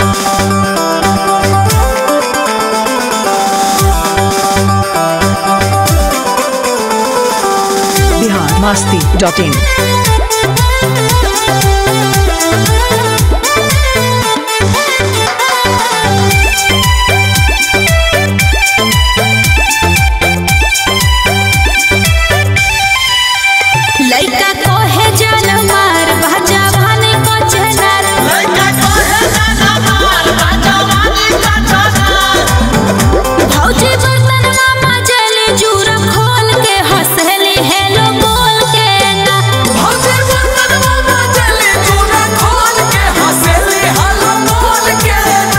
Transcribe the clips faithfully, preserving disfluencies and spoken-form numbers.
Bihar Masti dot इन। लइका कोहे जान मार बाजा भाने को चनार, लइका कोहे जान मार बाजा भाने को चनार। भौजी बर्तन मामा जले जूरा खोल के हंसली हेलो बोल के ना। भौजी बर्तन मामा जले जूरा खोल के हंसली हेलो बोल के ना।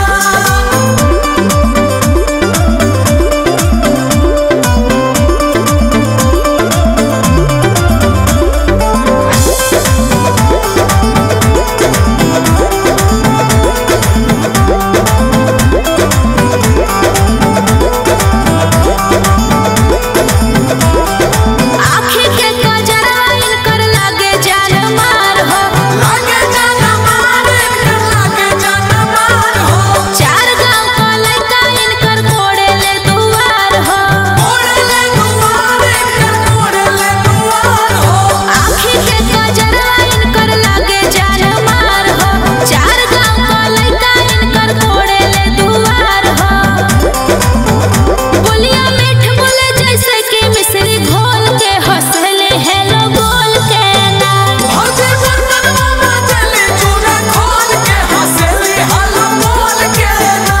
आँखी के कजरा इनकर लागे जान मार हो, लागे जान मार इनकर लागे जान मार हो। चार गांव का लइका इनकर कोड़े ले दुआर हो। कोड़े ले दुआर इनकर कोड़े ले दुआर हो। आँखी के कजरा इनकर लागे जान मार हो, चार गांव का लइका इनकर कोड़े ले दुआर हो। बोलिया मीठ बोले जैसे कि मिश्री घोल के हंसले हेलो बोल के ना। भौजी बर्तन मामा जले जूरा खोल के हंसली हेलो बोल के ना।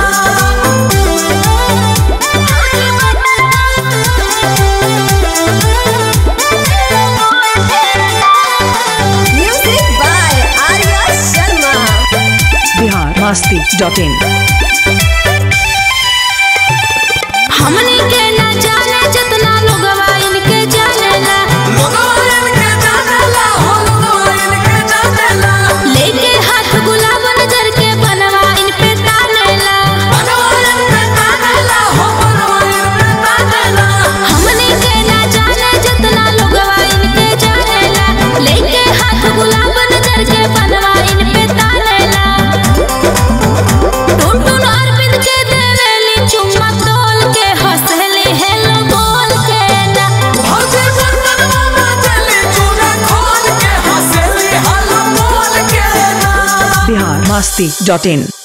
Music by Arya Sharma. Bihar Masti dot in. हमनी के ना जाने जितना लोगवा इनके जानेला, लोगवा इनके जानेला हो लोगवा इनके जानेला। लेके हाथ गुलाब नजर के बनवा इन पे तानेला। बनवा इन पे तानेला हो बनवा इन पे तानेला। हमनी के ना जाने जितना लोगवा इनके जानेला, लेके हाथ गुलाब नजर के बनवा इन पे तानेला। टुन टुन अरविंद के देवेली चुम्मा तोल के हंसली हेलो बोल के ना। भौजी बर्तन मामा जले जूरा खोल के हंसली हेलो बोल के ना। बिहार मस्ती डॉट इन।